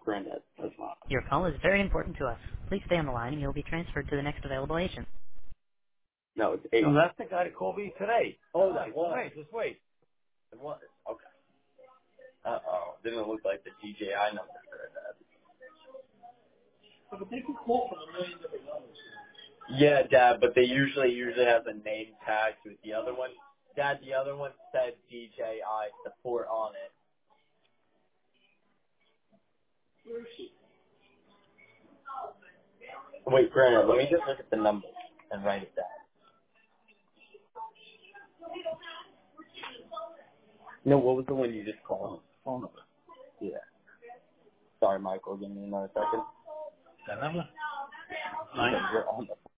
Granddad does not. Your call is very important to us. Please stay on the line and you'll be transferred to the next available agent. No, it's 8. No, that's the guy that called me today. Oh, that was. Wait, just wait. It was. Okay. Uh-oh. Didn't look like the DJI number for that. But they can call from a million different numbers. Yeah, Dad, but they usually have a name tag with the other one. Dad, the other one said DJI support on it. Where is she? Wait, Brandon, let me just look at the number and write it down. No, what was the one you just called? Phone number. Yeah. Sorry, Michael. Give me another second. That number? Because we're on the